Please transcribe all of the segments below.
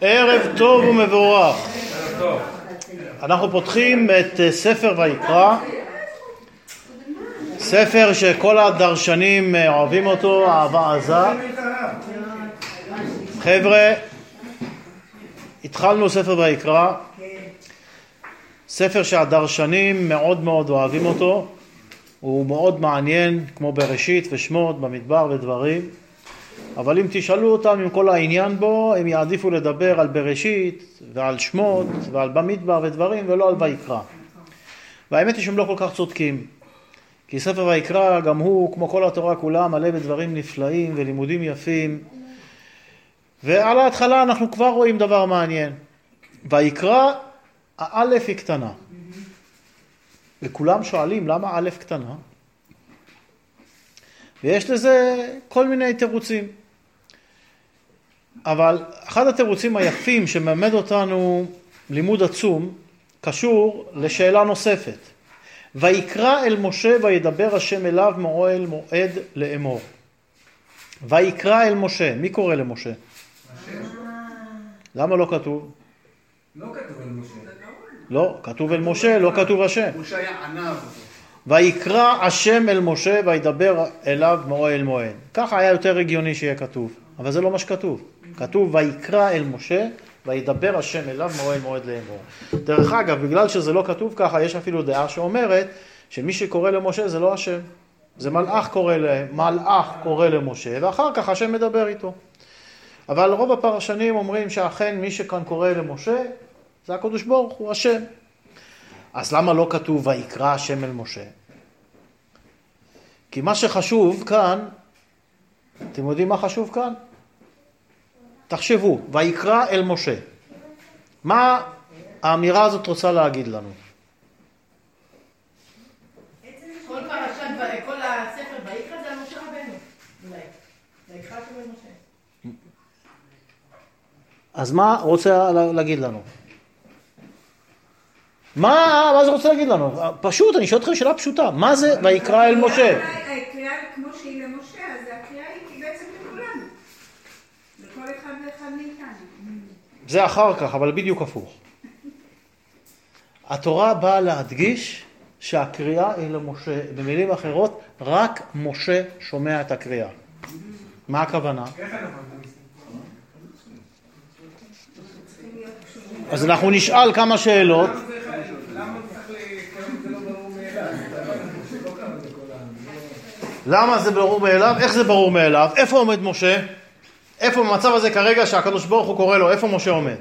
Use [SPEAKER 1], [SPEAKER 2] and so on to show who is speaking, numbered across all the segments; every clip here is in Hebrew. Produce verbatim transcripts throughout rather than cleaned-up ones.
[SPEAKER 1] ערב טוב ומבורך. אנחנו פותחים את ספר ויקרא, ספר שכל הדרשנים אוהבים אותו, אהבה עזה. חבר'ה, התחלנו ספר ויקרא, ספר שהדרשנים מאוד מאוד אוהבים אותו, הוא מאוד מעניין, כמו בראשית ושמות, במדבר ודברים, אבל אם תשאלו אותם עם כל העניין בו, הם יעדיפו לדבר על בראשית ועל שמות ועל במדבר ודברים, ולא על ויקרא. והאמת היא שהם לא כל כך צודקים, כי ספר ויקרא גם הוא, כמו כל התורה כולה, מלא בדברים נפלאים ולימודים יפים, ועל ההתחלה אנחנו כבר רואים דבר מעניין. ויקרא, האלף היא קטנה. וכולם שואלים למה א' קטנה, ויש לזה כל מיני תירוצים. אבל אחד התירוצים היפים שמלמד אותנו לימוד עצום, קשור לשאלה נוספת. ויקרא אל משה וידבר השם אליו מאוהל מועד לאמור. ויקרא אל משה, מי קורא למשה? למה לא כתוב?
[SPEAKER 2] לא כתוב אל משה.
[SPEAKER 1] לא, כתוב אל משה, לא כתוב השם.
[SPEAKER 2] משה היה ענב.
[SPEAKER 1] ויקרא השם אל משה וידבר אליו מאוהל מועד. ככה היה יותר הגיוני שיהיה כתוב, אבל זה לא מה שכתוב. כתוב ויקרא אל משה וידבר השם אליו מאוהל מועד לאמור. דרך אגב, בגלל שזה לא כתוב ככה, יש אפילו דעה שאומרת שמי שקורא למשה זה לא השם. זה מלאך קורא, מלאך קורא למשה, ואחר כך השם מדבר איתו. אבל רוב הפרשנים אומרים שאכן מי שכאן קורא למשה זה הקדוש ברוך הוא, השם. אז למה לא כתוב ויקרא השם אל משה? כי מה שחשוב כאן, אתם יודעים מה חשוב כאן? תחשבו, ויקרא אל משה. מה האמירה הזאת רוצה להגיד לנו?
[SPEAKER 3] כל פרשת, כל הספר ויקרא זה על משה רבנו. אולי. ויקרא השם אל משה.
[SPEAKER 1] אז מה רוצה להגיד לנו? מה, מה זה רוצה להגיד לנו? פשוט, אני שואל אתכם שאלה פשוטה. מה זה ויקרא אל משה?
[SPEAKER 4] הקריאה כמו שהיא למשה, אז הקריאה היא בעצם לכולנו. לכל אחד ואחד מאיתנו.
[SPEAKER 1] זה אחר כך, אבל בדיוק הפוך. התורה באה להדגיש שהקריאה היא למשה. במילים אחרות, רק משה שומע את הקריאה. מה הכוונה? אז אנחנו נשאל כמה שאלות. למה זה ברור מאליו? איך זה ברור מאליו? איפה עומד משה? איפה במצב הזה כרגע שהקדוש ברוך הוא קורא לו? איפה משה עומד?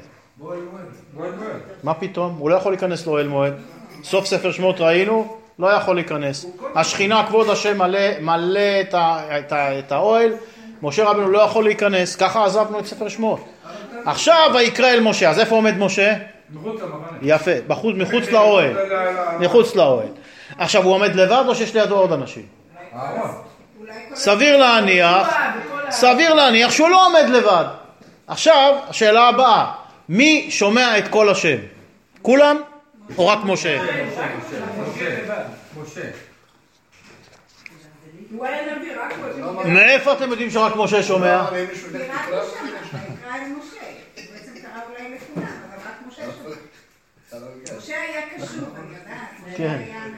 [SPEAKER 1] מה פתאום? הוא לא יכול להיכנס לו אל מועד. סוף ספר שמות ראינו, לא יכול להיכנס. השכינה כבוד השם מלא, מלא את, ה, את, ה, את האוהל, משה רבנו לא יכול להיכנס, ככה עזבנו את ספר שמות. עכשיו ויקרא אל משה, אז איפה עומד משה? יפה, בחוץ, מחוץ לאוהל. מחוץ לאוהל. עכשיו הוא עומד לבד או שיש לידו עוד אנשים? סביר להניח, סביר להניח שהוא לא עומד לבד. עכשיו, השאלה הבאה, מי שומע את כל השם? כולם או רק משה?
[SPEAKER 2] משה.
[SPEAKER 1] מאיפה אתם יודעים שרק משה שומע?
[SPEAKER 4] רק משה, ויקרא אל משה. בעצם קרא אולי לכולם, אבל רק משה שומע. משה היה קשור, אני יודעת.
[SPEAKER 1] כן.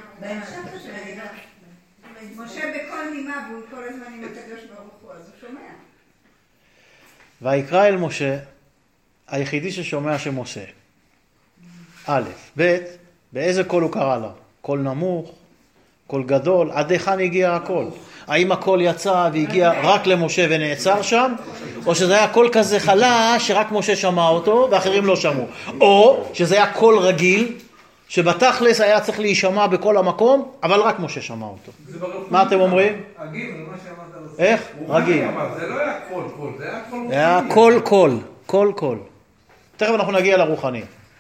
[SPEAKER 4] משה בכל נימה, והוא כל הזמן עם הקדוש ברוך הוא, אז הוא שומע.
[SPEAKER 1] ויקרא אל משה, היחידי ששומע שמשה. א', ב', באיזה קול הוא קרא לו? קול נמוך, קול גדול, עד היכן הגיע הקול? האם הקול יצא והגיע רק למשה ונעצר שם? או שזה היה קול כזה חלש שרק משה שמע אותו ואחרים לא שמעו? או שזה היה קול רגיל שבתכלס היה צריך להישמע בכל המקום, אבל רק משה שמע אותו. מה אתם אומרים?
[SPEAKER 2] רגיל, זה מה שאמרת.
[SPEAKER 1] איך? רגיל.
[SPEAKER 2] זה לא היה קול קול, זה היה קול
[SPEAKER 1] זה היה קול קול, קול קול. תכף אנחנו נגיע לרוחני.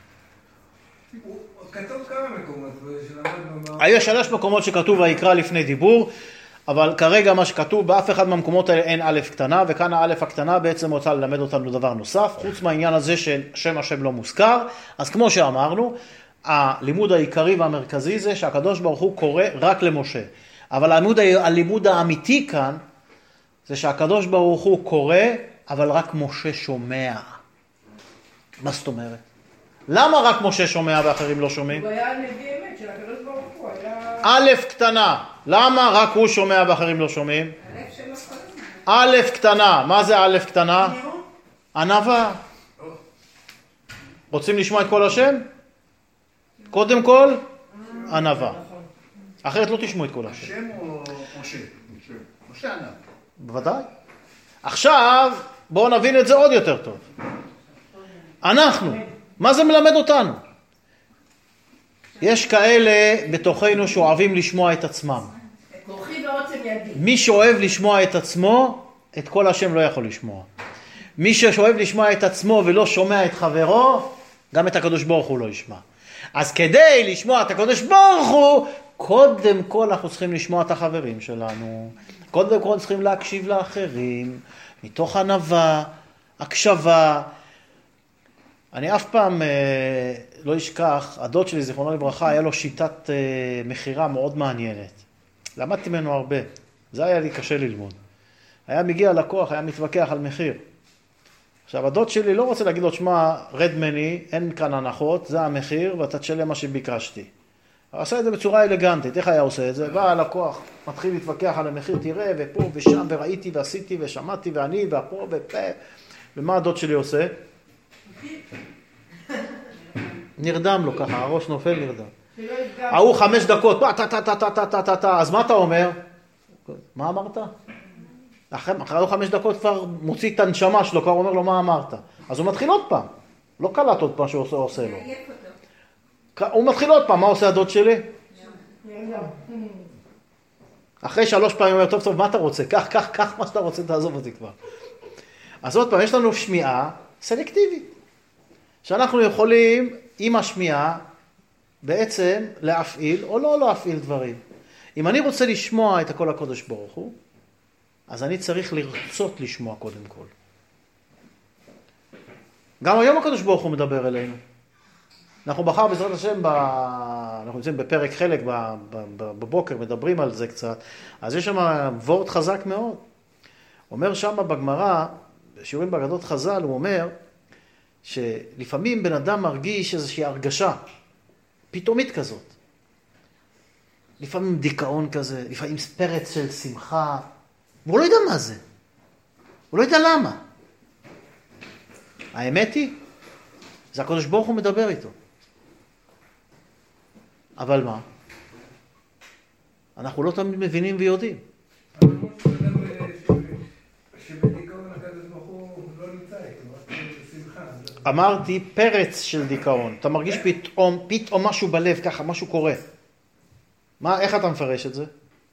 [SPEAKER 2] כתוב כמה מקומות שלמדנו.
[SPEAKER 1] היו שלוש מקומות שכתוב ויקרא לפני דיבור, אבל כרגע מה שכתוב, באף אחד מהמקומות האלה אין א' קטנה, וכאן הא' הקטנה בעצם רוצה ללמד אותנו דבר נוסף, חוץ מהעניין הזה של שם השם לא מוזכר. אז כמו שאמרנו, הלימוד העיקרי והמרכזי זה שהקדוש ברוך הוא קורא רק למשה. אבל הלימוד, הלימוד האמיתי כאן זה שהקדוש ברוך הוא קורא, אבל רק משה שומע. מה זאת אומרת? למה רק משה שומע ואחרים לא שומעים?
[SPEAKER 3] הוא היה נביא אמת של הקדוש ברוך הוא, היה...
[SPEAKER 1] א' קטנה, למה רק הוא שומע ואחרים לא שומעים?
[SPEAKER 4] הלב שלו כל הזמן.
[SPEAKER 1] א' קטנה, מה זה א' קטנה? ענווה. רוצים לשמוע את כל השם? קודם כל, ענווה. אחרת לא תשמעו את כל השם.
[SPEAKER 5] השם או משה? משה ענב.
[SPEAKER 1] בוודאי. עכשיו, בואו נבין את זה עוד יותר טוב. אנחנו, מה זה מלמד אותנו? יש כאלה בתוכנו שאוהבים לשמוע את עצמם.
[SPEAKER 3] כוחי ועוצם ידי.
[SPEAKER 1] מי שאוהב לשמוע את עצמו, את כל השם לא יכול לשמוע. מי שאוהב לשמוע את עצמו ולא שומע את חברו, גם את הקדוש ברוך הוא לא ישמע. אז כדי לשמוע את הקדוש ברוך הוא, קודם כל אנחנו צריכים לשמוע את החברים שלנו. קודם כל צריכים להקשיב לאחרים, מתוך ענווה, הקשבה. אני אף פעם אה, לא אשכח, הדוד שלי, זיכרונו לברכה, היה לו שיטת אה, מחירה מאוד מעניינת. למדתי ממנו הרבה. זה היה לי קשה ללמוד. היה מגיע לקוח, היה מתווכח על מחיר. עכשיו, הדוד שלי לא רוצה להגיד לו, שמה, רד מני, אין כאן הנחות, זה המחיר, ואתה תשלם מה שביקשתי. הוא עשה את זה בצורה אלגנטית. איך היה עושה את זה? בא הלקוח, מתחיל להתווכח על המחיר, תראה, ופה ושם, וראיתי, ועשיתי, ושמעתי, ואני, ופה, ופה. ומה הדוד שלי עושה? נרדם לו ככה, הראש נופל נרדם. ההוא חמש דקות, אז מה אתה אומר? מה אמרת? אחרי חמש דקות כבר מוציא את הנשמה שלו, כבר אומר לו מה אמרת. אז הוא מתחיל עוד פעם. לא קלט עוד פעם שהוא עושה לו. הוא מתחיל עוד פעם, מה עושה הדוד שלי? אחרי שלוש פעמים הוא אומר, טוב טוב, מה אתה רוצה? קח, קח, קח מה שאתה רוצה, תעזוב אותי כבר. אז עוד פעם, יש לנו שמיעה סלקטיבית. שאנחנו יכולים עם השמיעה בעצם להפעיל או לא להפעיל דברים. אם אני רוצה לשמוע את הכל הקודש ברוך הוא, אז אני צריך לרצות לשמוע קודם כל. גם היום הקדוש ברוך הוא מדבר אלינו. אנחנו בחר בעזרת השם, ב... אנחנו נמצאים בפרק חלק ב... בבוקר, מדברים על זה קצת, אז יש שם וורט חזק מאוד. אומר שם בגמרא, בשיעורים באגדות חז"ל, הוא אומר שלפעמים בן אדם מרגיש איזושהי הרגשה, פתאומית כזאת. לפעמים דיכאון כזה, לפעמים פרץ של שמחה, והוא לא יודע מה זה. הוא לא יודע למה. האמת היא, זה הקדוש ברוך הוא מדבר איתו. אבל מה? אנחנו לא תמיד מבינים ויודעים.
[SPEAKER 2] שבדיכאון הקדוש ברוך הוא לא נמצא איתו, רק שמחה.
[SPEAKER 1] אמרתי פרץ של דיכאון. אתה מרגיש פתאום, פתאום משהו בלב, ככה, משהו קורה. מה, איך אתה מפרש את זה?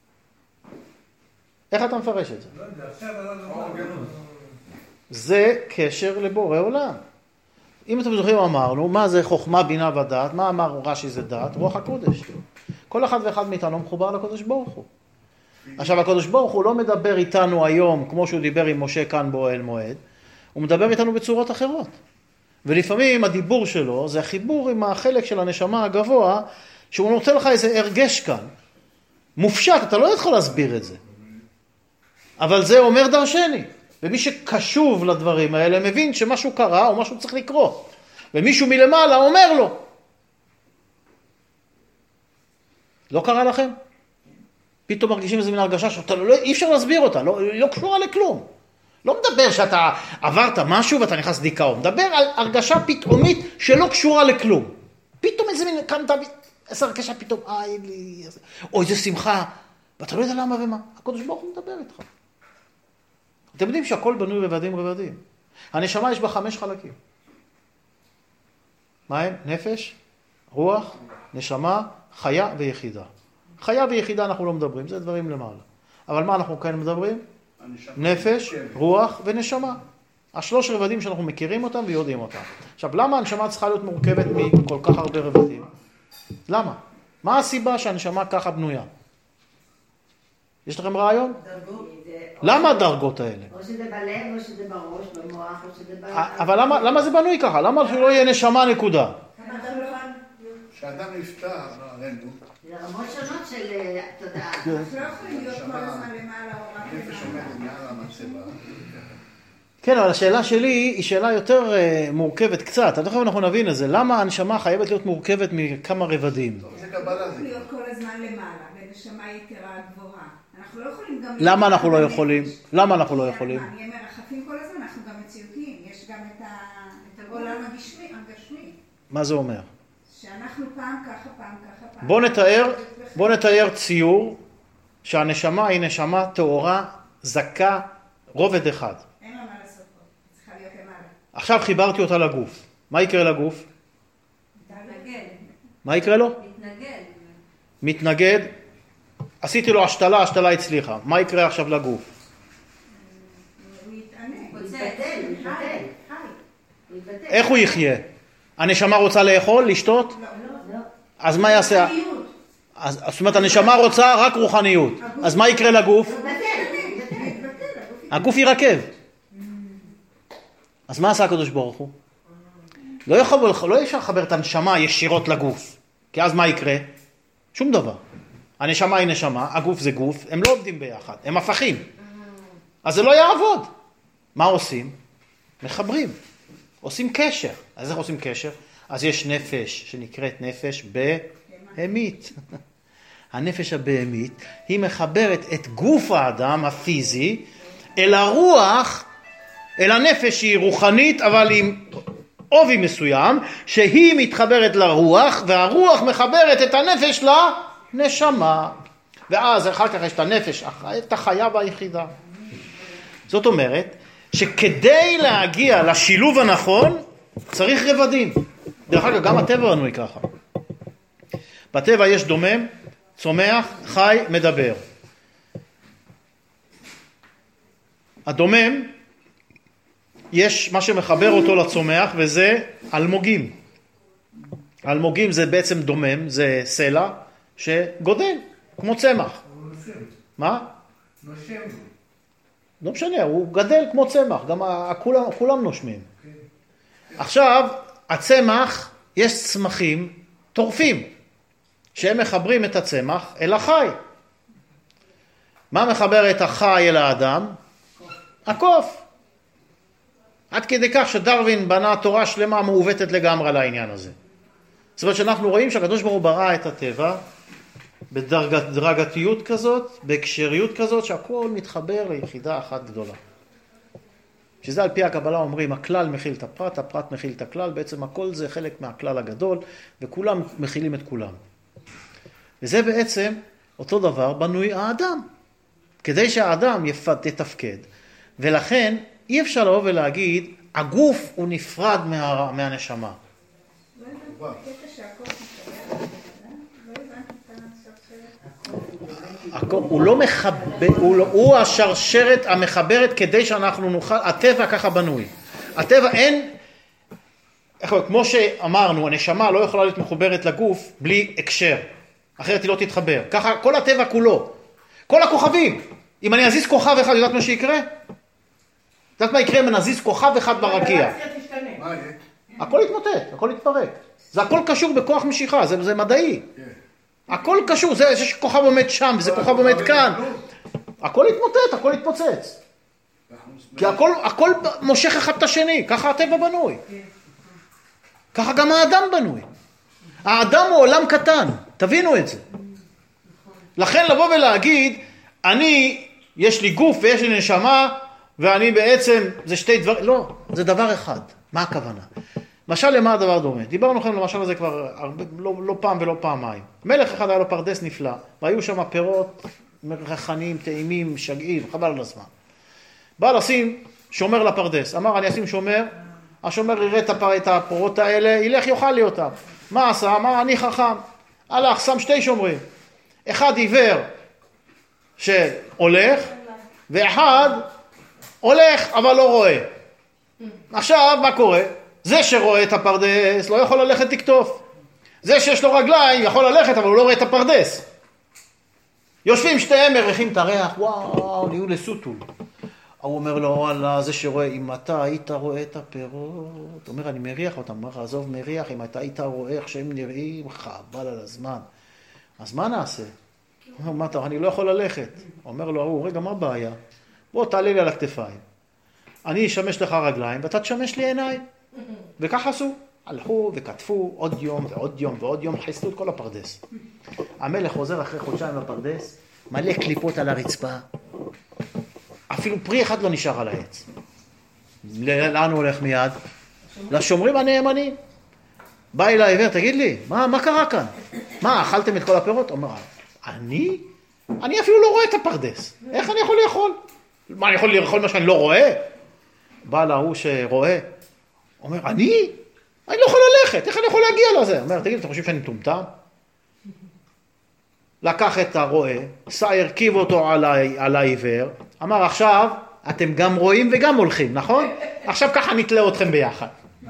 [SPEAKER 1] איך אתה מפרש את זה?
[SPEAKER 2] לא יודע, עכשיו אני לא יודע.
[SPEAKER 1] זה קשר לבורא עולם. אם אתם זוכרים אמרנו, מה זה חוכמה, בינה ודעת? מה אמר רש"י זה דעת? רוח הקודש. כל אחד ואחד מאיתנו מחובר לקדוש ברוך הוא. עכשיו, הקדוש ברוך הוא לא מדבר איתנו היום, כמו שהוא דיבר עם משה כאן באוהל מועד, הוא מדבר איתנו בצורות אחרות. ולפעמים הדיבור שלו זה החיבור עם החלק של הנשמה הגבוה, שהוא נותן לך איזה הרגש כאן. מופשט, אתה לא יכול להסביר את זה. אבל זה אומר דרשני. ומי שקשוב לדברים האלה מבין שמשהו קרה או משהו צריך לקרות. ומישהו מלמעלה אומר לו. לא קרה לכם? פתאום מרגישים איזה מן הרגשה שאתה לא, אי אפשר להסביר אותה, לא, לא קשורה לכלום. לא מדבר שאתה עברת משהו ואתה נכנס דיכאון. מדבר על הרגשה פתאומית שלא קשורה לכלום. פתאום איזה מין, כאן אתה, איזה הרגשה פתאום, איי לי, או איזה שמחה. ואתה לא יודע למה ומה. הקדוש ברוך הוא מדבר איתך. אתם יודעים שהכל בנוי רבדים רבדים. הנשמה יש בה חמש חלקים. מה הם? נפש, רוח, נשמה, חיה ויחידה. חיה ויחידה אנחנו לא מדברים, זה דברים למעלה. אבל מה אנחנו כאן מדברים? נפש, רוח ונשמה. השלוש רבדים שאנחנו מכירים אותם ויודעים אותם. עכשיו, למה הנשמה צריכה להיות מורכבת מכל כך הרבה רבדים? למה? מה הסיבה שהנשמה ככה בנויה? יש לכם רעיון? למה הדרגות האלה?
[SPEAKER 6] או שזה בלב, או שזה בראש, במוח, או שזה ב...
[SPEAKER 1] אבל למה, למה זה בנוי ככה? למה שלא יהיה נשמה נקודה?
[SPEAKER 5] כשאדם נפטר, עלינו,
[SPEAKER 6] זה רמות שונות של תודעה.
[SPEAKER 4] אנחנו לא יכולים להיות כל הזמן למעלה או רק
[SPEAKER 5] נפש
[SPEAKER 4] למעלה.
[SPEAKER 5] עומדת מעל המצבה.
[SPEAKER 1] כן, אבל השאלה שלי היא שאלה יותר uh, מורכבת קצת. תכף אנחנו נבין את זה. למה הנשמה חייבת להיות מורכבת מכמה רבדים?
[SPEAKER 5] זה קבלה זה.
[SPEAKER 4] להיות כל הזמן למעלה, ונשמה יתרה גבוהה. אנחנו לא יכולים גם...
[SPEAKER 1] למה אנחנו לא יכולים? למה אנחנו לא יכולים?
[SPEAKER 4] נהיה מרחפים כל הזמן, אנחנו גם מציאותיים. יש גם את העולם הגשמי.
[SPEAKER 1] מה זה אומר?
[SPEAKER 4] שאנחנו פעם ככה, פעם ככה, פעם...
[SPEAKER 1] בוא נתאר, בוא נתאר ציור שהנשמה היא נשמה טהורה, זכה, רובד אחד.
[SPEAKER 4] אין לה מה לעשות פה, צריכה להיות למעלה.
[SPEAKER 1] עכשיו חיברתי אותה לגוף. מה יקרה לגוף?
[SPEAKER 6] מתנגד.
[SPEAKER 1] מה יקרה לו?
[SPEAKER 6] מתנגד.
[SPEAKER 1] מתנגד. עשיתי לו השתלה, השתלה הצליחה. מה יקרה עכשיו לגוף?
[SPEAKER 4] הוא יתענה.
[SPEAKER 6] הוא יתבטל, הוא יתבטל. הוא יתבטל.
[SPEAKER 1] איך הוא יחיה? הנשמה רוצה לאכול, לשתות?
[SPEAKER 4] לא,
[SPEAKER 6] לא.
[SPEAKER 1] אז מה יעשה? אז, זאת אומרת, הנשמה רוצה רק רוחניות. אז מה יקרה לגוף? הגוף ירקב. אז מה עשה הקדוש ברוך הוא? לא יכול, לא אפשר לחבר את הנשמה ישירות לגוף. כי אז מה יקרה? שום דבר. הנשמה היא נשמה, הגוף זה גוף, הם לא עובדים ביחד, הם הפכים. אז זה לא יעבוד. מה עושים? מחברים. עושים קשר. אז איך עושים קשר? אז יש נפש שנקראת נפש בהמית. הנפש הבהמית היא מחברת את גוף האדם הפיזי אל הרוח, אל הנפש שהיא רוחנית אבל עם עובי מסוים, שהיא מתחברת לרוח והרוח מחברת את הנפש לנשמה. ואז אחר כך יש את הנפש, את החיה והיחידה. זאת אומרת שכדי להגיע לשילוב הנכון צריך רבדים. דרך אגב, גם הטבע בנוי ככה. בטבע יש דומם, צומח, חי, מדבר. הדומם, יש מה שמחבר אותו לצומח, וזה אלמוגים. אלמוגים זה בעצם דומם, זה סלע שגודל, כמו צמח. מה?
[SPEAKER 2] נושם.
[SPEAKER 1] לא משנה, הוא גדל כמו צמח, גם כולם, כולם נושמים. עכשיו, הצמח, יש צמחים טורפים, שהם מחברים את הצמח אל החי. מה מחבר את החי אל האדם? הקוף. עד כדי כך שדרווין בנה תורה שלמה מעוותת לגמרי לעניין הזה. זאת אומרת שאנחנו רואים שהקדוש ברוך הוא ברא את הטבע בדרגתיות כזאת, בהקשריות כזאת, שהכל מתחבר ליחידה אחת גדולה. שזה על פי הקבלה אומרים, הכלל מכיל את הפרט, הפרט מכיל את הכלל, בעצם הכל זה חלק מהכלל הגדול, וכולם מכילים את כולם. וזה בעצם אותו דבר בנוי האדם, כדי שהאדם יתפקד. ולכן אי אפשר לבוא ולהגיד, הגוף הוא נפרד מה, מהנשמה.
[SPEAKER 4] לא הבנתי, בקטע שהכל מתחבר, לא הבנתי את השרשרת.
[SPEAKER 1] הוא לא מחבר, הוא, לא, הוא השרשרת המחברת כדי שאנחנו נוכל, הטבע ככה בנוי. הטבע אין, כמו שאמרנו, הנשמה לא יכולה להיות מחוברת לגוף בלי הקשר, אחרת היא לא תתחבר. ככה כל הטבע כולו, כל הכוכבים. אם אני אזיז כוכב אחד, יודעת מה שיקרה? יודעת מה יקרה אם אני אזיז כוכב אחד ברקיע?
[SPEAKER 5] מה יהיה?
[SPEAKER 1] הכל יתמוטט, הכל יתפרק. זה הכל קשור בכוח משיכה, זה, זה מדעי. הכל קשור, זה, זה שכוכב עומד שם וזה כוכב עומד כאן. הכל יתמוטט, הכל יתפוצץ. כי הכל, הכל מושך אחד את השני, ככה הטבע בנוי. ככה גם האדם בנוי. האדם הוא עולם קטן, תבינו את זה. לכן לבוא ולהגיד, אני, יש לי גוף ויש לי נשמה, ואני בעצם, זה שתי דברים, לא, זה דבר אחד. מה הכוונה? משל למה הדבר דומה? דיברנו לכם למשל הזה כבר הרבה, לא, לא פעם ולא פעמיים. מלך אחד היה לו פרדס נפלא, והיו שם פירות מרחניים, טעימים, שגעים, חבל על הזמן. בא לשים שומר לפרדס, אמר אני אשים שומר, השומר יראה את הפירות האלה, ילך יאכל לי אותם. מה עשה? אמר אני חכם. הלך, שם שתי שומרים. אחד עיוור שהולך, ואחד הולך אבל לא רואה. עכשיו מה קורה? זה שרואה את הפרדס לא יכול ללכת לקטוף. זה שיש לו רגליים יכול ללכת אבל הוא לא רואה את הפרדס. יושבים שתיהם מריחים את הריח, וואו, נהיו לסוטול. הוא אומר לו, וואלה, זה שרואה, אם אתה היית רואה את הפירות, הוא אומר, אני מריח אותם, אומר, עזוב מריח, אם אתה היית רואה איך שהם נראים, חבל על הזמן. אז מה נעשה? הוא אומר, מה אתה, אני לא יכול ללכת. הוא אומר לו, רגע, מה הבעיה? בוא, תעלה לי על הכתפיים. אני אשמש לך רגליים ואתה תשמש לי עיניים. וכך עשו. הלכו וכתפו עוד יום ועוד יום ועוד יום, חיסלו את כל הפרדס. המלך חוזר אחרי חודשיים לפרדס, מלא קליפות על הרצפה. אפילו פרי אחד לא נשאר על העץ. לאן הוא הולך מיד? לשומרים הנאמנים. בא אל העבר, תגיד לי, מה, מה קרה כאן? מה, אכלתם את כל הפירות? אומר, אני? אני אפילו לא רואה את הפרדס. איך אני יכול לאכול? מה, אני יכול לאכול מה שאני לא רואה? בא להוא שרואה, אומר, אני? אני לא יכול ללכת, איך אני יכול להגיע לזה? אומר, תגיד, אתם חושבים שאני מטומטם? לקח את הרואה, הרכיב אותו על, ה... על העיוור, אמר, עכשיו אתם גם רואים וגם הולכים, נכון? עכשיו ככה נתלה אתכם ביחד.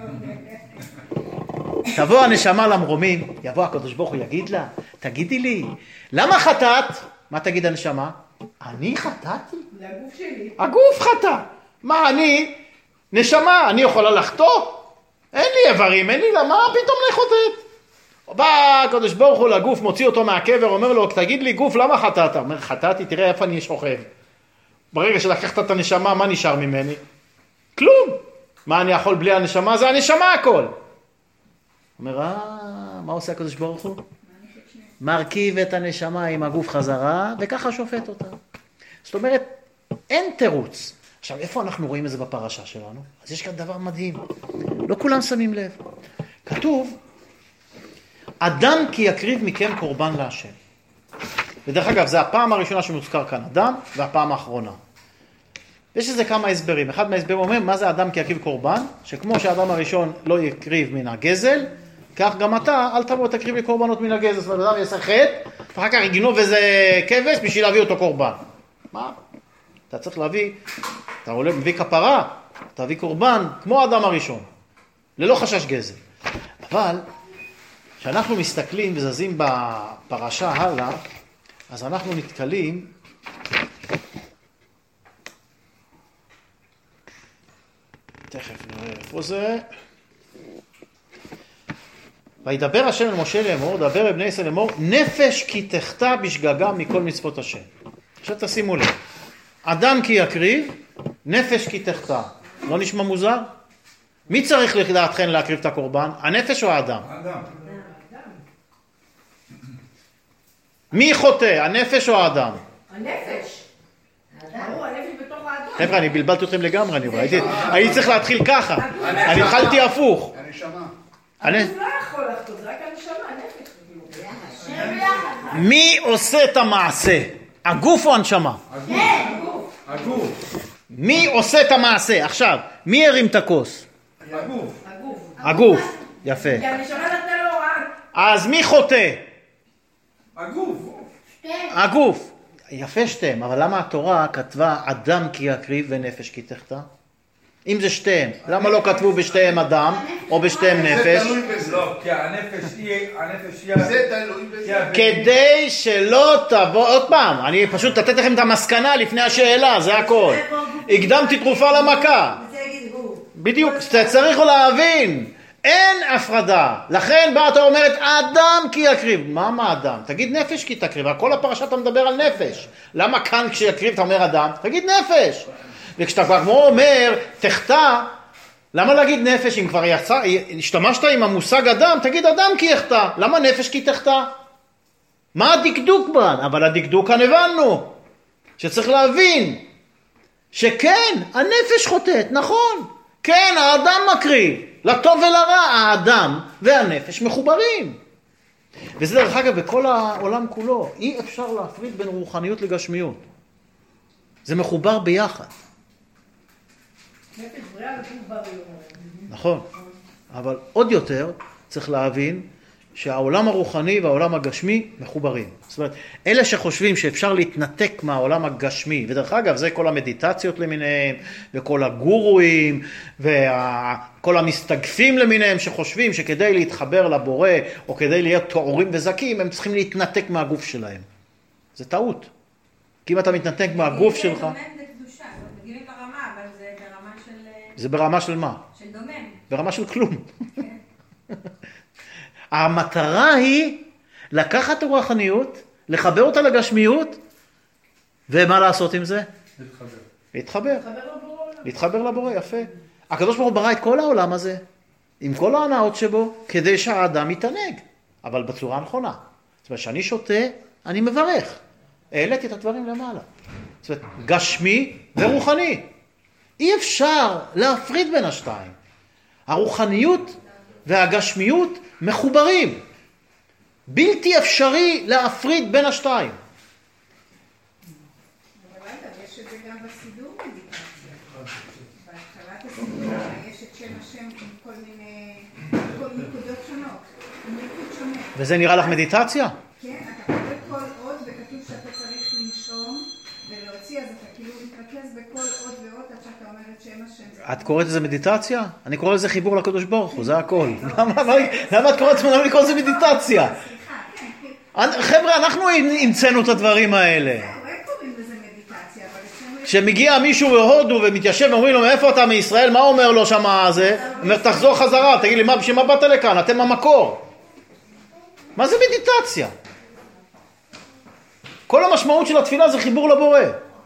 [SPEAKER 1] תבוא הנשמה למרומים, יבוא הקדוש ברוך הוא יגיד לה, תגידי לי, למה חטאת? מה תגיד הנשמה? אני חטאתי?
[SPEAKER 3] זה הגוף שלי.
[SPEAKER 1] הגוף חטא. מה אני? נשמה, אני יכולה לחטוא? אין לי איברים, אין לי למה, פתאום אני חוטאת. בא הקדוש ברוך הוא לגוף, מוציא אותו מהקבר, אומר לו, תגיד לי גוף, למה חטאת? אומר, חטאתי, תראה איפה אני שוכב. ברגע שלקחת את הנשמה, מה נשאר ממני? כלום. מה אני יכול בלי הנשמה? זה הנשמה הכל. אומר, אה, מה עושה הקדוש ברוך הוא? מרכיב את הנשמה עם הגוף חזרה, וככה שופט אותה. זאת אומרת, אין תירוץ. עכשיו, איפה אנחנו רואים את זה בפרשה שלנו? אז יש כאן דבר מדהים. לא כולם שמים לב. כתוב, אדם כי יקריב מכם קורבן להשם. ודרך אגב, זה הפעם הראשונה שמוזכר כאן אדם, והפעם האחרונה. יש לזה כמה הסברים. אחד מההסברים אומר, מה זה אדם כי יקריב קורבן? שכמו שהאדם הראשון לא יקריב מן הגזל, כך גם אתה, אל תבוא תקריב לי קורבנות מן הגזל. זאת אומרת, אדם יעשה חטא, ואחר כך יגנוב איזה כבש בשביל להביא אותו קורבן. מה? אתה צריך להביא, אתה עולה, מביא כפרה, תביא קורבן, כמו האדם הראשון, ללא חשש גזל. אבל, כשאנחנו מסתכלים וזזים בפרשה הלאה, אז אנחנו נתקלים, תכף נראה איפה זה, וידבר השם אל משה לאמור, דבר אל בני ישראל לאמור, נפש כי תחטא בשגגה מכל מצוות השם. עכשיו תשימו לב, אדם כי יקריב, נפש כי תחטא. לא נשמע מוזר? מי צריך לדעתכם להקריב את הקורבן? הנפש או האדם?
[SPEAKER 2] האדם.
[SPEAKER 1] מי חוטא? הנפש או האדם?
[SPEAKER 3] הנפש. ברור, הנפש בתוך האדם.
[SPEAKER 1] חבר'ה, אני בלבלתי אתכם לגמרי, אני ראיתי. הייתי צריך להתחיל ככה. אני התחלתי הפוך.
[SPEAKER 5] הנשמה.
[SPEAKER 3] הנפש לא יכול לחטוא, זה רק הנשמה, הנפש.
[SPEAKER 1] מי עושה את המעשה? הגוף או הנשמה?
[SPEAKER 2] הגוף. הגוף.
[SPEAKER 1] מי עושה את המעשה? עכשיו, מי הרים את הכוס?
[SPEAKER 2] הגוף.
[SPEAKER 3] הגוף.
[SPEAKER 1] הגוף. יפה.
[SPEAKER 3] כי הנשמה נתנה לו הוראה.
[SPEAKER 1] אז מי חוטא?
[SPEAKER 2] הגוף.
[SPEAKER 1] הגוף. יפה שתיהם, אבל למה התורה כתבה אדם כי יקריב ונפש כי תחטא? אם זה שתיהם, למה לא כתבו בשתיהם אדם או בשתיהם נפש?
[SPEAKER 5] זה תלוי בזה.
[SPEAKER 2] לא, כי הנפש היא, הנפש היא...
[SPEAKER 5] זה תלוי בזה.
[SPEAKER 1] כדי שלא תבוא, עוד פעם, אני פשוט נתתי לכם את המסקנה לפני השאלה, זה הכל. הקדמתי תרופה למכה. בדיוק, צריך להבין, אין הפרדה. לכן באה אתה אומרת, אדם כי יקריב. מה מה אדם? תגיד נפש כי תקריב. כל הפרשה אתה מדבר על נפש. למה כאן כשיקריב אתה אומר אדם? תגיד נפש. וכשאתה כבר אומר, תחטא, למה להגיד נפש? אם כבר יצא, השתמשת עם המושג אדם, תגיד אדם כי יחטא. למה נפש כי תחטא? מה הדקדוק בה? אבל הדקדוק כאן הבנו. שצריך להבין, שכן, הנפש חוטאת, נכון. כן, האדם מקריב. לטוב ולרע, האדם והנפש מחוברים. וזה דרך אגב בכל העולם כולו. אי אפשר להפריד בין רוחניות לגשמיות. זה מחובר ביחד.
[SPEAKER 3] נפש בריאה וגוף בריא.
[SPEAKER 1] נכון. אבל עוד יותר צריך להבין שהעולם הרוחני והעולם הגשמי מחוברים. זאת אומרת, אלה שחושבים שאפשר להתנתק מהעולם הגשמי, ודרך אגב זה כל המדיטציות למיניהם, וכל הגורואים, וכל המסתגפים למיניהם שחושבים שכדי להתחבר לבורא, או כדי להיות תוארים וזקים, הם צריכים להתנתק מהגוף שלהם. זה טעות. כי אם אתה מתנתק מהגוף שלך...
[SPEAKER 6] זה דומם זה קדושה, מגיעים ברמה, אבל זה ברמה של...
[SPEAKER 1] זה ברמה של מה?
[SPEAKER 6] של דומם.
[SPEAKER 1] ברמה של כלום. המטרה היא לקחת את הרוחניות, לחבר אותה לגשמיות, ומה לעשות עם זה?
[SPEAKER 2] להתחבר.
[SPEAKER 1] להתחבר.
[SPEAKER 3] חבר לו בורא עולם.
[SPEAKER 1] להתחבר לבורא, יפה. הקדוש ברוך הוא ברא את כל העולם הזה, עם כל ההנאות שבו, כדי שהאדם יתענג, אבל בצורה הנכונה. זאת אומרת, שאני שותה, אני מברך. העליתי את הדברים למעלה. זאת אומרת, גשמי ורוחני. אי אפשר להפריד בין השתיים. הרוחניות והגשמיות מחוברים. בלתי אפשרי להפריד בין השתיים.
[SPEAKER 4] אבל אגב, יש את זה גם בסידור מדיטציה. בהתחלת הסידור יש את שם השם עם כל מיני, כל נקודות שונות, עם נקוד שונה.
[SPEAKER 1] וזה נראה לך מדיטציה?
[SPEAKER 4] כן, אתה קורא כל עוד וכתוב שאתה צריך לנשום ולהוציא, אז אתה כאילו מתרכז בכל עוד ועוד עד שאתה אומר את שם השם.
[SPEAKER 1] את קוראת לזה מדיטציה? אני קורא לזה חיבור לקדוש ברוך הוא, זה הכל. למה את קוראת לזה לקרוא לזה מדיטציה? חבר'ה, אנחנו המצאנו את הדברים האלה. כשמגיע מישהו בהודו ומתיישב ואומרים לו מאיפה אתה מישראל, מה אומר לו שם זה? אומר תחזור חזרה, תגיד לי בשביל מה באת לכאן, אתם המקור. מה זה מדיטציה? כל המשמעות של התפילה זה חיבור לבורא.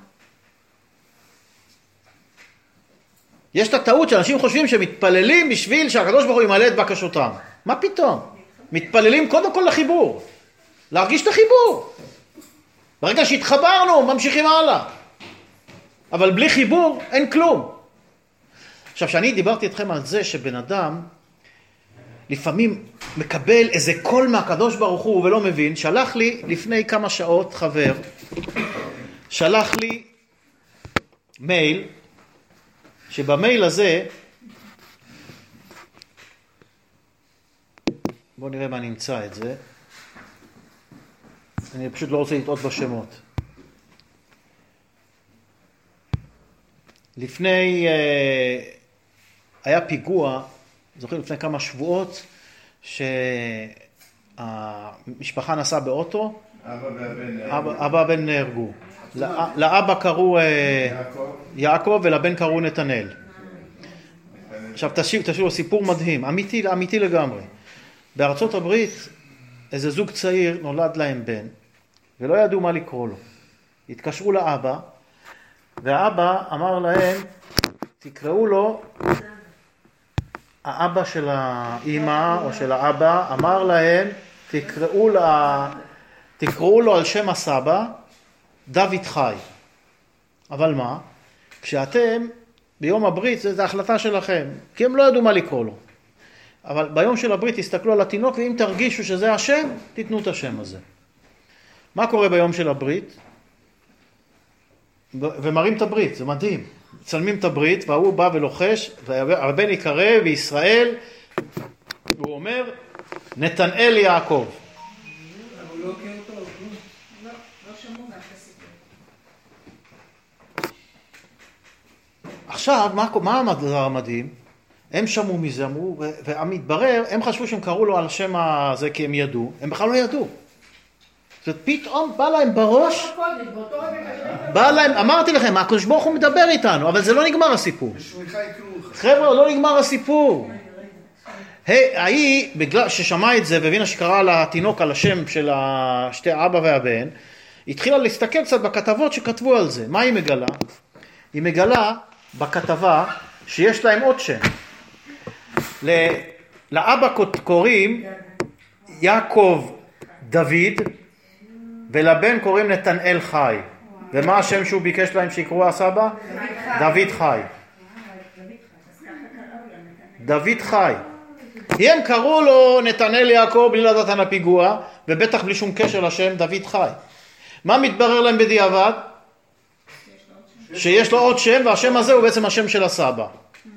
[SPEAKER 1] יש את הטעות שאנשים חושבים שמתפללים בשביל שהקדוש ברוך הוא ימלא את בקשותם. מה פתאום? מתפללים קודם כל לחיבור. להרגיש את החיבור. ברגע שהתחברנו, ממשיכים הלאה. אבל בלי חיבור, אין כלום. עכשיו, שאני דיברתי אתכם על זה שבן אדם לפעמים מקבל איזה קול מהקדוש ברוך הוא ולא מבין, שלח לי לפני כמה שעות חבר, שלח לי מייל, שבמייל הזה, בואו נראה מה נמצא את זה, אני פשוט לא רוצה לטעות בשמות. לפני, היה פיגוע, זוכרים לפני כמה שבועות, שהמשפחה נסעה באוטו, אבא והבן נהרגו. לאבא קראו יעקב ולבן קראו נתנאל. עכשיו תשאירו סיפור מדהים, אמיתי, אמיתי לגמרי. בארצות הברית איזה זוג צעיר נולד להם בן, ולא ידעו מה לקרוא לו. התקשרו לאבא, והאבא אמר להם, תקראו לו, האבא של האמא או של האבא אמר להם, תקראו, לה, תקראו לו על שם הסבא, דוד חי. אבל מה? כשאתם, ביום הברית, זה, זה החלטה שלכם, כי הם לא ידעו מה לקרוא לו. אבל ביום של הברית תסתכלו על התינוק, ואם תרגישו שזה השם, תיתנו את השם הזה. מה קורה ביום של הברית? ומראים את הברית, זה מדהים. צלמים את הברית, והוא בא ולוחש, והבן יקרא בישראל, הוא אומר, נתנאל יעקב.
[SPEAKER 2] הוא לא הכיר אותו,
[SPEAKER 4] לא, לא שמעו מהסיפור.
[SPEAKER 1] עכשיו, מה, מה הדבר המדהים? הם שמעו מזה, אמרו, והמתברר, הם חשבו שהם קראו לו על השם הזה כי הם ידעו, הם בכלל לא ידעו. זאת פתאום בא להם בראש, בא להם, אמרתי לכם, הקדוש ברוך הוא מדבר איתנו, אבל זה לא נגמר הסיפור. חבר'ה, לא נגמר הסיפור. ההיא, בגלל ששמע את זה והבינה שקרא לתינוק על השם של שתי האבא והבן, התחילה להסתכל קצת בכתבות שכתבו על זה. מה היא מגלה? היא מגלה בכתבה שיש להם עוד שם. לאבא קוראים יעקב דוד, ולבן קוראים נתנאל חי. ומה השם שהוא ביקש להם שיקראו הסבא? דוד חי. דוד חי. הם קראו לו נתנאל יעקב בלי לדעת על הפיגוע, ובטח בלי שום קשר לשם דוד חי. מה מתברר להם בדיעבד? שיש לו עוד שם, והשם הזה הוא בעצם השם של הסבא.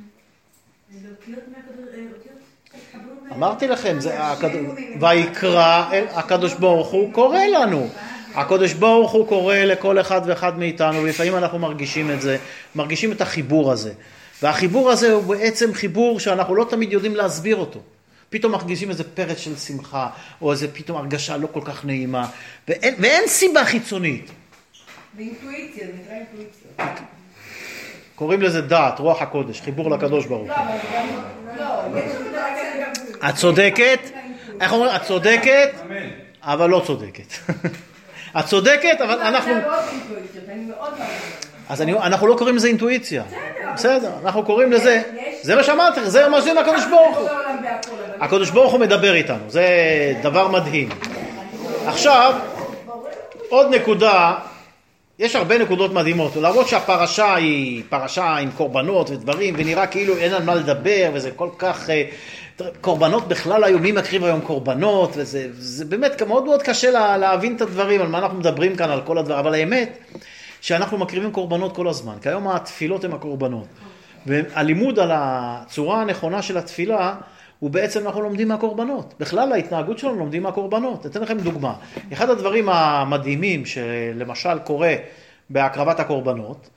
[SPEAKER 1] אמרתי לכם, זה ויקרא, הקדוש ברוך הוא קורא לנו. הקדוש ברוך הוא קורא לכל אחד ואחד מאיתנו, ולפעמים אנחנו מרגישים את זה, מרגישים את החיבור הזה. והחיבור הזה הוא בעצם חיבור שאנחנו לא תמיד יודעים להסביר אותו. פתאום מרגישים איזה פרץ של שמחה, או איזה פתאום הרגשה לא כל כך נעימה, ואין, ואין סיבה חיצונית.
[SPEAKER 3] באינטואיציה, זה נקרא אינטואיציה.
[SPEAKER 1] קוראים לזה דעת, רוח הקודש, חיבור לקדוש ברוך הוא.
[SPEAKER 3] לא, יש גם...
[SPEAKER 1] את צודקת, איך אומרים? את צודקת, אבל לא צודקת. את צודקת, אבל אנחנו...
[SPEAKER 3] אני מאוד אינטואיציות, אני מאוד מאוד...
[SPEAKER 1] אז אני, אנחנו לא קוראים לזה אינטואיציה. בסדר, אנחנו קוראים לזה, זה מה שאמרתי, זה מה שזה הקדוש ברוך הוא. הקדוש ברוך הוא מדבר איתנו, זה דבר מדהים. עכשיו, עוד נקודה, יש הרבה נקודות מדהימות, למרות שהפרשה היא פרשה עם קורבנות ודברים, ונראה כאילו אין על מה לדבר, וזה כל כך, קורבנות בכלל היום, מי מקריב היום קורבנות, וזה זה באמת מאוד מאוד קשה לה, להבין את הדברים, על מה אנחנו מדברים כאן, על כל הדבר, אבל האמת, שאנחנו מקריבים קורבנות כל הזמן, כי היום התפילות הן הקורבנות. והלימוד על הצורה הנכונה של התפילה, הוא בעצם אנחנו לומדים מהקורבנות. בכלל ההתנהגות שלנו לומדים מהקורבנות. אתן לכם דוגמה. אחד הדברים המדהימים שלמשל קורה בהקרבת הקורבנות,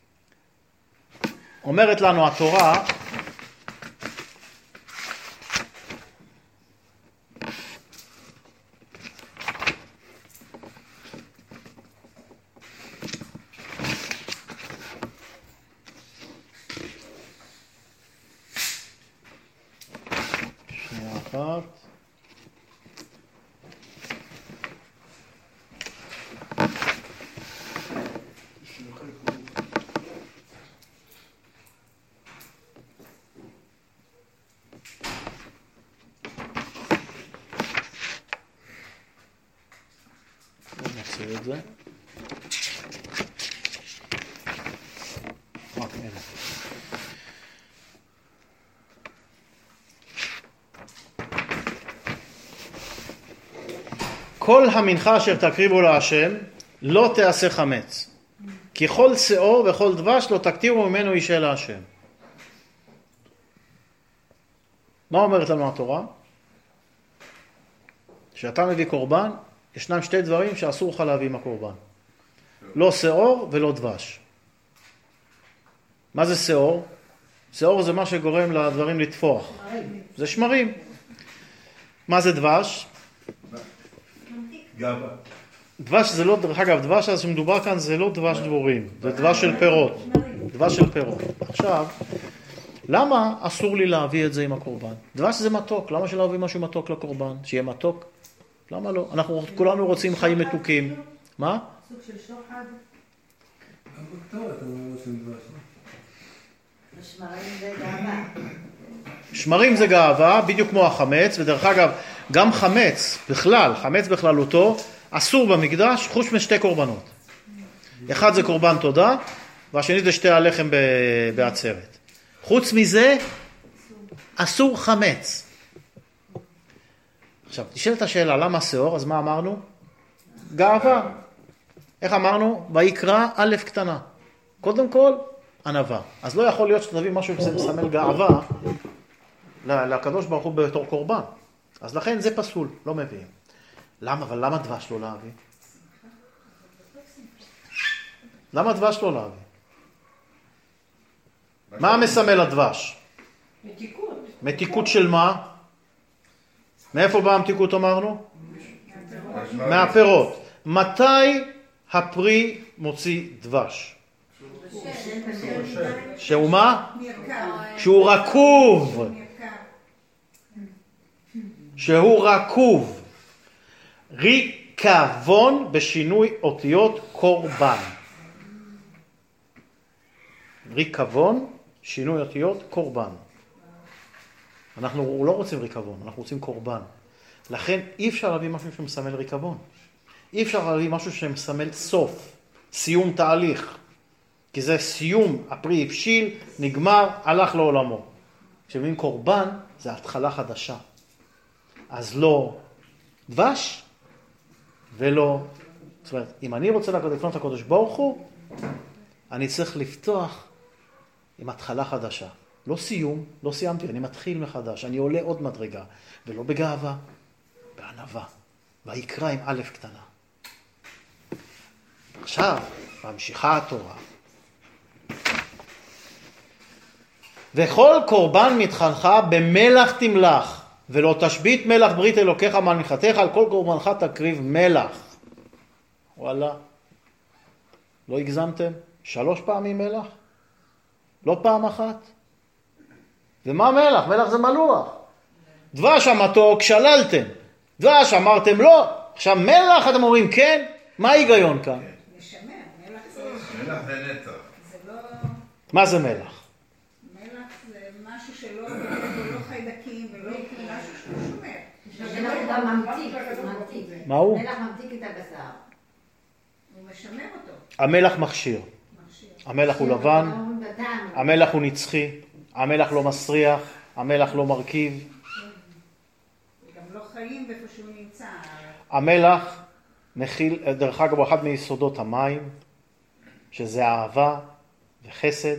[SPEAKER 1] אומרת לנו התורה, אחת. נעשה את זה. אוקיי. כל המנחה אשר תקריבו להשם לא תעשה חמץ, כי כל שאור וכל דבש לא תקטירו ממנו אישה להשם. מה אומרת לנו התורה? שאתה מביא קורבן, ישנם שתי דברים שאסור לך להביא עם הקורבן. לא שאור ולא דבש. מה זה שאור? שאור זה מה שגורם לדברים לתפוח. זה שמרים. מה זה דבש?
[SPEAKER 5] גאווה.
[SPEAKER 1] דבש זה לא, דרך אגב, דבש הזה שמדובר כאן זה לא דבש דבורים, זה דבש של פירות. דבש של פירות. עכשיו, למה אסור לי להביא את זה עם הקורבן? דבש זה מתוק, למה שלא להביא משהו מתוק לקורבן? שיהיה מתוק? למה לא? אנחנו כולנו רוצים חיים מתוקים. מה?
[SPEAKER 3] סוג של שוחד.
[SPEAKER 2] גם בקטורת, אנחנו עושים דבש.
[SPEAKER 3] שמרים זה גאווה.
[SPEAKER 1] שמרים זה גאווה, בדיוק כמו החמץ, ודרך אגב, גם חמץ בכלל, חמץ בכללותו, אסור במקדש, חוץ משתי קורבנות. אחד זה קורבן תודה, והשני זה שתי הלחם בעצרת. חוץ מזה, אסור חמץ. עכשיו, תשאלת השאלה, למה שאור? אז מה אמרנו? גאווה. איך אמרנו? ויקרא א' קטנה. קודם כל, ענווה. אז לא יכול להיות שתביא משהו שמסמל גאווה לקדוש ברוך הוא בתור קורבן. אז לכן זה פסול, לא מביאים. למה? אבל למה דבש לא להביא? למה דבש לא להביא? מה מסמל הדבש?
[SPEAKER 3] מתיקות.
[SPEAKER 1] מתיקות של מה? מאיפה באה המתיקות אמרנו? מהפירות. מתי הפרי מוציא דבש? שהוא מה? שהוא רקוב. שהוא רקוב. ריקבון בשינוי אותיות קורבן. ריקבון, שינוי אותיות קורבן. אנחנו לא רוצים ריקבון, אנחנו רוצים קורבן. לכן אי אפשר להביא משהו שמסמל ריקבון. אי אפשר להביא משהו שמסמל סוף, סיום תהליך. כי זה סיום, הפרי הבשיל, נגמר, הלך לעולמו. כשמביאים קורבן, זה התחלה חדשה. אז לא דבש ולא... זאת אומרת, אם אני רוצה לפנות לקדוש ברוך הוא, אני צריך לפתוח עם התחלה חדשה. לא סיום, לא סיימתי, אני מתחיל מחדש, אני עולה עוד מדרגה, ולא בגאווה, בענווה, ויקרא עם א' קטנה. עכשיו, ממשיכה התורה. וכל קורבן מתחנך במלח תמלח, ולא תשבית מלח ברית אלוקיך מנחתך, על כל קורבנך תקריב מלח. וואלה, לא הגזמתם? שלוש פעמים מלח? לא פעם אחת? ומה מלח? מלח זה מלוח. דבש המתוק שללתם. דבש אמרתם לא. עכשיו מלח אתם אומרים כן? מה ההיגיון כאן?
[SPEAKER 4] משמר, מלח זה...
[SPEAKER 5] מלח זה נצח.
[SPEAKER 1] מה זה מלח?
[SPEAKER 4] מלח זה משהו שלא לא חיידקים ולא משהו שהוא שומר.
[SPEAKER 6] מלח גם ממתיק, ממתיק.
[SPEAKER 1] מה הוא?
[SPEAKER 6] מלח ממתיק את הבשר.
[SPEAKER 4] הוא משמר אותו.
[SPEAKER 1] המלח מכשיר.
[SPEAKER 4] מכשיר.
[SPEAKER 1] המלח הוא לבן, המלח הוא נצחי, המלח לא מסריח, המלח לא מרכיב.
[SPEAKER 4] גם לא חיים באיפה שהוא נמצא.
[SPEAKER 1] המלח מכיל, דרך אגב, הוא אחד מיסודות המים, שזה אהבה וחסד.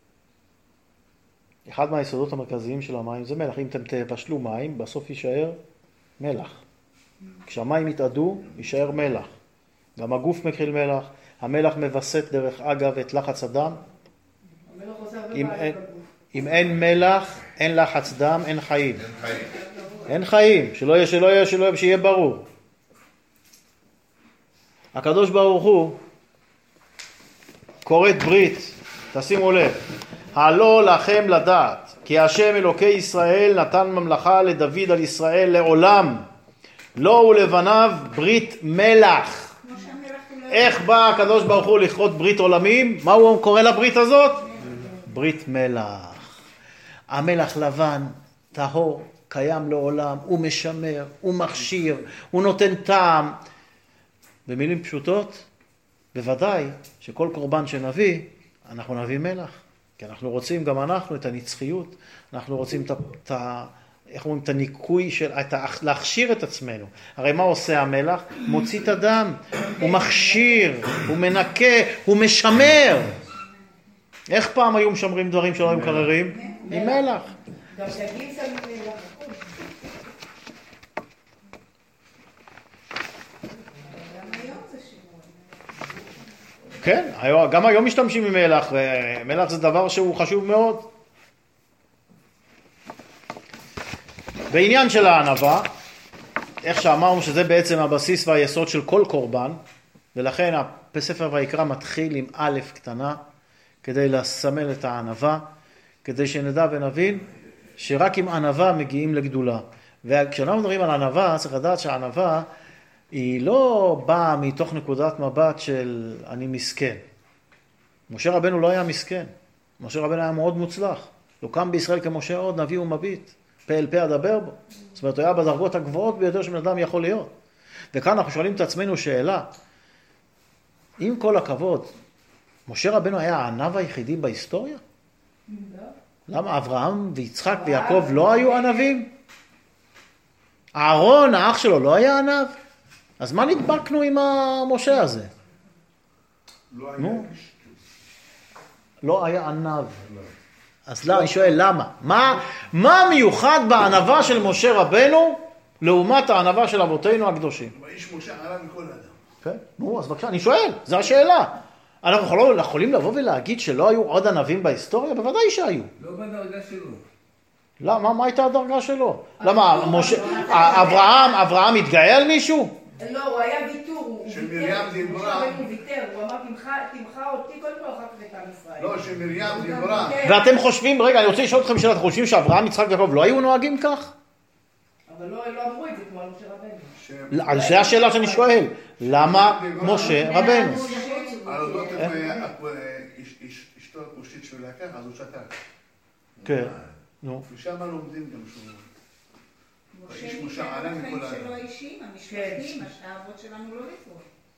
[SPEAKER 1] אחד מהיסודות המרכזיים של המים זה מלח. אם אתם תבשלו מים, בסוף יישאר מלח. כשהמים יתאדו, יישאר מלח. גם הגוף מכיל מלח. המלח מבסט דרך אגב את לחץ הדם.
[SPEAKER 3] המלח עושה הרבה
[SPEAKER 1] אם
[SPEAKER 3] בעיות
[SPEAKER 1] אין,
[SPEAKER 3] בגוף.
[SPEAKER 1] אם אין מלח, אין לחץ דם, אין חיים. אין חיים. שלא יהיה, שלא יהיה, שלא יהיה, שיהיה ברור. הקדוש ברוך הוא כורת ברית, תשימו לב, הלא לכם לדעת, כי השם אלוקי ישראל נתן ממלכה לדוד על ישראל לעולם, לא ולבניו ברית מלח.
[SPEAKER 4] כמו שהמלח הוא לא...
[SPEAKER 1] איך בא הקדוש ברוך הוא לכרות ברית עולמים? מה הוא קורא לברית הזאת? ברית מלח. המלח לבן, טהור, קיים לעולם, הוא משמר, הוא מכשיר, הוא נותן טעם. במילים פשוטות, בוודאי שכל קורבן שנביא, אנחנו נביא מלח. כי אנחנו רוצים גם אנחנו את הנצחיות, אנחנו רוצים את, את, איך אומרים, את הניקוי, של, את, להכשיר את עצמנו. הרי מה עושה המלח? מוציא את הדם, הוא מכשיר, הוא מנקה, הוא משמר. איך פעם היו משמרים דברים שלא היו מקררים? עם מלח.
[SPEAKER 3] גם דגים שמים מלח.
[SPEAKER 1] כן, גם היום משתמשים ממלח, ומלח זה דבר שהוא חשוב מאוד. בעניין של הענווה, איך שאמרנו שזה בעצם הבסיס והיסוד של כל קורבן, ולכן בספר ויקרא מתחיל עם א' קטנה, כדי לסמל את הענווה, כדי שנדע ונבין שרק עם ענווה מגיעים לגדולה. וכשאנחנו מדברים על ענווה, צריך לדעת שהענווה היא לא באה מתוך נקודת מבט של אני מסכן. משה רבנו לא היה מסכן. משה רבנו היה מאוד מוצלח. לא קם בישראל כמשה עוד, נביא ומביט. פה אל פה אדבר בו. זאת אומרת, הוא היה בדרגות הגבוהות ביותר שבן אדם יכול להיות. וכאן אנחנו שואלים את עצמנו שאלה. עם כל הכבוד, משה רבנו היה הענב היחידי בהיסטוריה? למה אברהם ויצחק ויעקב לא היו ענבים? אהרון, האח שלו, לא היה ענב? אז מה נדבקנו עם המשה הזה?
[SPEAKER 5] לא היה
[SPEAKER 1] נו?
[SPEAKER 5] איש.
[SPEAKER 1] לא היה ענב. אז לא, אני שואל למה? מה, מה מיוחד בענבה של משה רבנו לעומת הענבה של אבותינו הקדושים?
[SPEAKER 5] האיש משה עלה מכל אדם.
[SPEAKER 1] כן? נו, אז בבקשה, אני שואל, זו השאלה. אנחנו לא יכולים לבוא ולהגיד שלא היו עוד ענבים בהיסטוריה? בוודאי שהיו.
[SPEAKER 2] לא בדרגה שלו.
[SPEAKER 1] למה? מה הייתה הדרגה שלו? למה? משה, אברהם, אברהם התגאה על מישהו?
[SPEAKER 3] לא, הוא היה ויתור, הוא
[SPEAKER 5] שמרים
[SPEAKER 3] ויתר,
[SPEAKER 5] דיברה.
[SPEAKER 3] משה רבנו ויתר, הוא אמר תמחה אותי קודם כל אחר כך את עם ישראל.
[SPEAKER 5] לא, שמרים דיברה.
[SPEAKER 3] כן.
[SPEAKER 1] ואתם חושבים, רגע, אני רוצה לשאול אתכם שאלה, אתם חושבים שאברהם, יצחק ויעקב לא היו נוהגים כך?
[SPEAKER 3] אבל לא לא אמרו את זה כמו על משה רבנו.
[SPEAKER 5] ש-
[SPEAKER 1] אז זו השאלה שאני שואל, למה משה רבנו?
[SPEAKER 5] על אודות אה, איש- איש- אשתו הכושית שהוא לקח, אז הוא שתק.
[SPEAKER 1] כן, נו.
[SPEAKER 5] ושם לומדים גם שהוא... האיש
[SPEAKER 4] משה
[SPEAKER 5] משה
[SPEAKER 4] ניתן
[SPEAKER 5] עלה
[SPEAKER 4] בחיים
[SPEAKER 5] מכל
[SPEAKER 4] שלו
[SPEAKER 5] האדם.
[SPEAKER 4] האישיים, המשפטים, האבות שלנו לא לקרוא.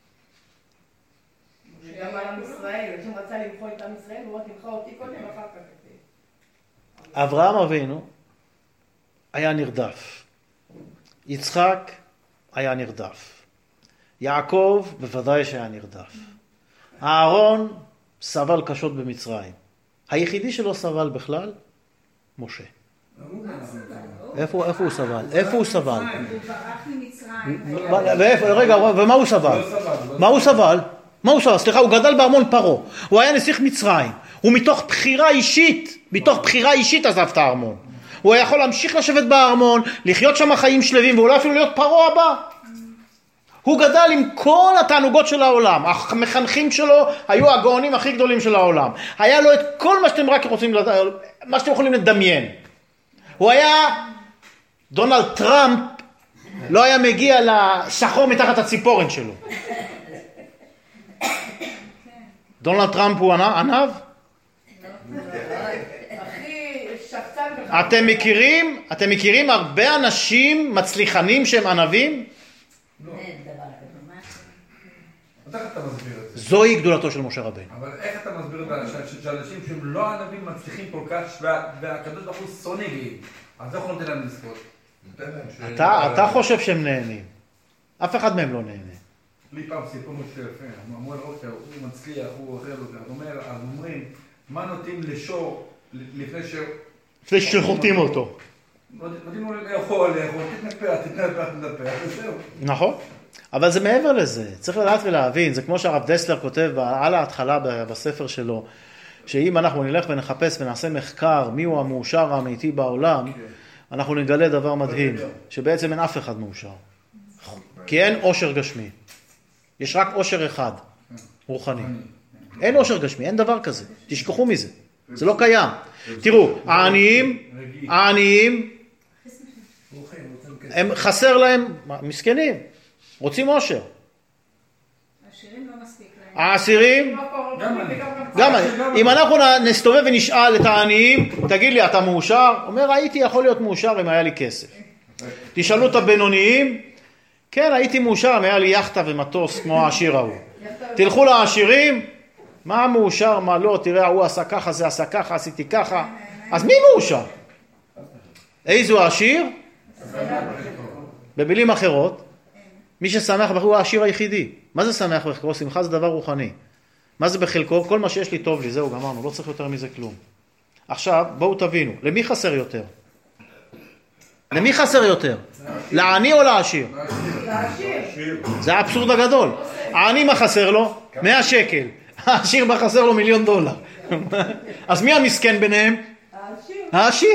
[SPEAKER 3] גם על עם ישראל, כשהוא רצה למחוא את עם ישראל, הוא אמר תמחה אותי קודם אחר כך. את זה."
[SPEAKER 1] אברהם אבינו היה נרדף. יצחק היה נרדף. יעקב בוודאי שהיה נרדף. אהרון סבל קשות במצרים. היחידי שלא סבל בכלל, משה. איפה, איפה הוא סבל? איפה הוא סבל?
[SPEAKER 4] הוא ברח ממצרים.
[SPEAKER 1] ואיפה, רגע, ומה הוא סבל? מה הוא סבל? מה הוא סבל? סליחה, הוא גדל בארמון פרעה. הוא היה נסיך מצרים. הוא מתוך בחירה אישית, מתוך בחירה אישית עזב את הארמון. הוא יכול להמשיך לשבת בארמון, לחיות שם חיים שלווים, ואולי אפילו להיות פרעה הבא. הוא גדל עם כל התענוגות של העולם. המחנכים שלו היו הגאונים הכי גדולים של העולם. היה לו את כל מה שאתם רק רוצים לדעת, מה שאתם יכולים לדמיין. הוא היה, דונלד טראמפ לא היה מגיע לשחור מתחת הציפורן שלו. דונלד טראמפ הוא ענב? אתם מכירים, אתם מכירים הרבה אנשים מצליחנים שהם ענבים?
[SPEAKER 2] לא. אז איך אתה מסביר את זה?
[SPEAKER 1] זוהי גדולתו של משה רבנו.
[SPEAKER 2] אבל איך אתה מסביר את זה שאנשים שהם לא ענבים מצליחים כל כך, והקדוש ברוך הוא שונא גאים? אז איך הוא נותן להם לזכות?
[SPEAKER 1] אתה, אתה חושב שהם נהנים. אף אחד מהם לא נהנה.
[SPEAKER 2] לי פעם סיפור משהו יפה, אמרו על אושר, הוא מצליח, הוא אוכל אותה. אז אומר, אז אומרים, מה נותנים לשור לפני ש...
[SPEAKER 1] לפני שחוטים אותו.
[SPEAKER 2] נותנים לו לאכול, לאכול, תתנפח, תתנפח, תתנפח, וזהו.
[SPEAKER 1] נכון. אבל זה מעבר לזה. צריך לדעת ולהבין. זה כמו שהרב דסלר כותב על ההתחלה בספר שלו, שאם אנחנו נלך ונחפש ונעשה מחקר מיהו המאושר האמיתי בעולם, אנחנו נגלה דבר מדהים, שבעצם אין אף אחד מאושר. כי אין עושר גשמי. יש רק עושר אחד, רוחני. אין עושר גשמי, אין דבר כזה. תשכחו מזה. זה לא קיים. תראו, העניים, העניים, הם חסר להם, מסכנים, רוצים עושר.
[SPEAKER 4] העשירים לא מספיק להם.
[SPEAKER 1] העשירים, גם אם אנחנו נסתובב ונשאל את העניים, תגיד לי, אתה מאושר? אומר, הייתי יכול להיות מאושר אם היה לי כסף. תשאלו את הבינוניים, כן, הייתי מאושר אם היה לי יחטה ומטוס כמו העשיר ההוא. תלכו לעשירים, מה מאושר, מה לא, תראה, הוא עשה ככה, זה עשה ככה, עשיתי ככה. אז מי מאושר? איזו העשיר? במילים אחרות, מי ששמח בחלקו הוא העשיר היחידי. מה זה שמח בחלקו? שמחה זה דבר רוחני. מה זה בחלקו? כל מה שיש לי טוב לי, זהו, גמרנו, לא צריך יותר מזה כלום. עכשיו, בואו תבינו, למי חסר יותר? למי חסר יותר? לעני או לעשיר?
[SPEAKER 3] לעשיר.
[SPEAKER 1] זה האבסורד הגדול. העני מה חסר לו? מאה שקל. העשיר מה חסר לו? מיליון דולר. אז מי המסכן ביניהם?
[SPEAKER 3] העשיר.
[SPEAKER 1] העשיר.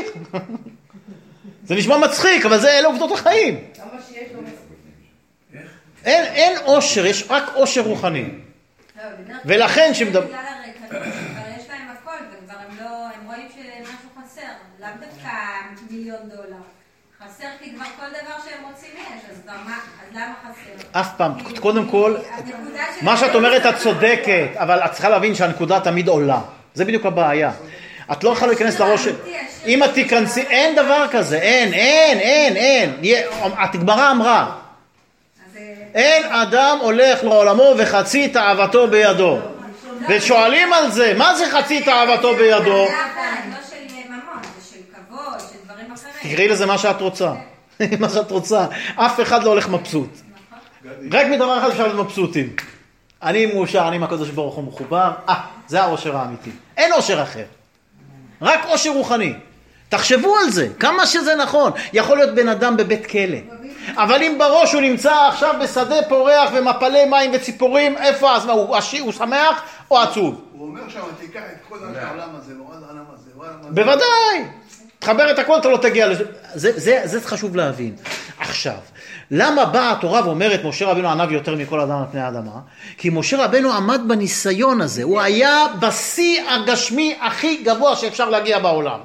[SPEAKER 1] זה נשמע מצחיק, אבל זה אלה עובדות החיים.
[SPEAKER 3] כמה שיש לו מספיק.
[SPEAKER 1] אין, אין עושר, יש רק עושר רוחני. ולכן שמדבר...
[SPEAKER 7] בגלל הרקע, כבר יש להם הכל, וכבר הם לא, הם רואים שמשהו חסר, לאו דווקא מיליון דולר. חסר כי כבר כל דבר שהם רוצים יש, אז כבר מה, אז למה חסר?
[SPEAKER 1] אף פעם, קודם כל, מה שאת אומרת את צודקת, אבל את צריכה להבין שהנקודה תמיד עולה. זה בדיוק הבעיה. את לא יכולה להיכנס לראש... אם את תיכנסי, אין דבר כזה, אין, אין, אין, אין. הגמרא אמרה, אין אדם הולך לעולמו וחצי תאוותו בידו. ושואלים על זה, מה זה חצי תאוותו בידו?
[SPEAKER 7] זה לא של ממון, זה של כבוד, של דברים אחרים.
[SPEAKER 1] תקראי לזה מה שאת רוצה. מה שאת רוצה. אף אחד לא הולך מבסוט. רק מדבר אחד אפשר להיות מבסוטים. אני מאושר, אני מהקדוש ברוך הוא מחובר. אה, זה העושר האמיתי. אין עושר אחר. רק עושר רוחני. תחשבו על זה, כמה שזה נכון. יכול להיות בן אדם בבית כלא. אבל אם בראש הוא נמצא עכשיו בשדה פורח ומפלי מים וציפורים, איפה אז? מה, הוא, הוא שמח או עצוב?
[SPEAKER 5] הוא אומר שם, תיקח את כל העולם הזה, לא עד העולם הזה, לא עד העולם הזה.
[SPEAKER 1] בוודאי. תחבר את הכל, אתה לא תגיע לזה. זה, זה, זה חשוב להבין. עכשיו, למה באה התורה ואומרת משה רבנו ענב יותר מכל אדם על פני האדמה? כי משה רבנו עמד בניסיון הזה. הוא היה בשיא הגשמי הכי גבוה שאפשר להגיע בעולם.